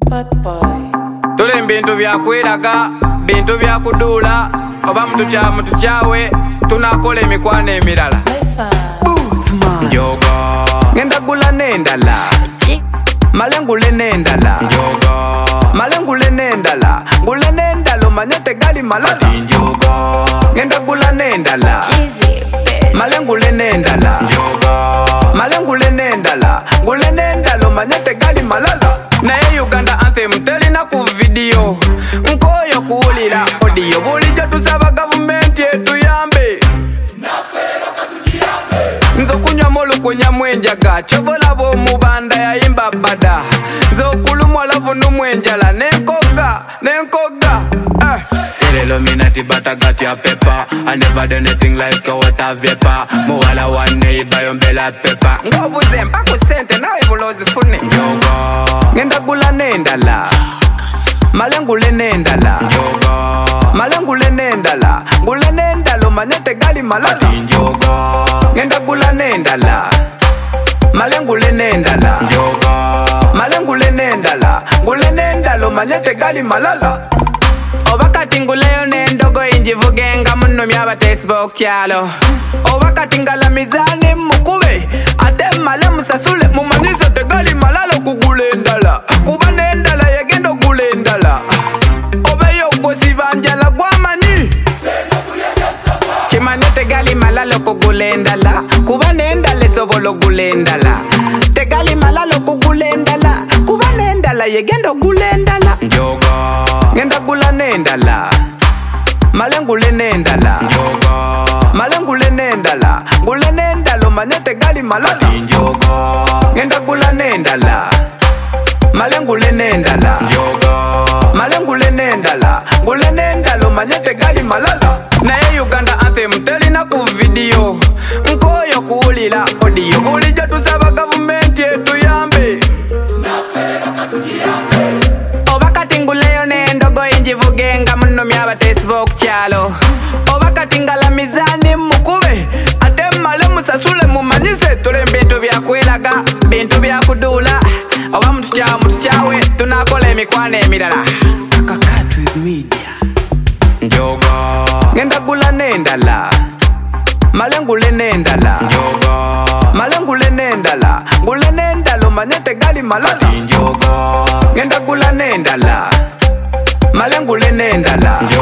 Tule bintu byakweraga, bintu byakudula, oba mutukyawe, tunakola emikwano emirala. Njoga ngenda gula n'endala, malengule n'endala. Njoga malengule n'endala, ngule n'endala omanye tegali malala. Njoga ngenda gula n'endala, malengule n'endala. Njoga malengule n'endala, ngule n'endala omanye tegali malala. Naye Uganda anthem telina ku video, nkoyo kuwulira audio. Bulijjo tusaba gavumenti etuyambe, nzo kunywa molukunya mwenjaga, chobola bomubanda yayimba bada, nzo kulumwa lavu numwenjala nenkoga Illuminati but I got your paper. I never done anything like a water vapor. Muwala one neighbor yombela pepper. Ngobuze mpaka sente nawe bulozi fune. Njoga ngenda gula n'endala, malengule n'endala. Njoga malengule n'endala, ngule n'endala omanye tegali malala. Njoga ngenda gula n'endala, malengule n'endala. Njoga malengule n'endala, ngule n'endala omanye tegali malala. Obakati nguleyo n'endogo injivugenga munnomi abatesibwa kyalo. Obakati ngala mizani mukube, ate male musasule mumanyise tegali malala okugula endala. Kuba n'endala yagenda okugula endala. Obeyo gwosiba njala gwamani, kimanye tegali malala okugula endala. Kuba n'endala esobola okugula endala. Tegali malala okugula endala. Kuba n'endala yagenda okugula endala. Njoga ngenda gula n'endala, malengule n'endala. Njoga malengule n'endala, ngule n'endala omanye tegali malala. Njoga ngenda gula n'endala, malengule n'endala. Njoga malengule n'endala, ngule n'endala omanye tegali malala. Naye Uganda anthem telina ku video, nkoyo kuwulira audio. Bulijjo tusaba gavumenti etuyambe, obakati nguleyo n'endogo injivugenga munnomi abatesibwa okukyalo. Obakati ngala mizani mukube, ate male musasule mumanyise tule bintu byakweraga, bintu byakudula, oba mutukyawe, tunakola emikwano emirala. Njoga ngenda gula n'endala, malengule n'endala. Njoga malengule n'endala, ngule n'endala omanye tegali malala. Njoga ngenda gula n'endala, malengule n'endala.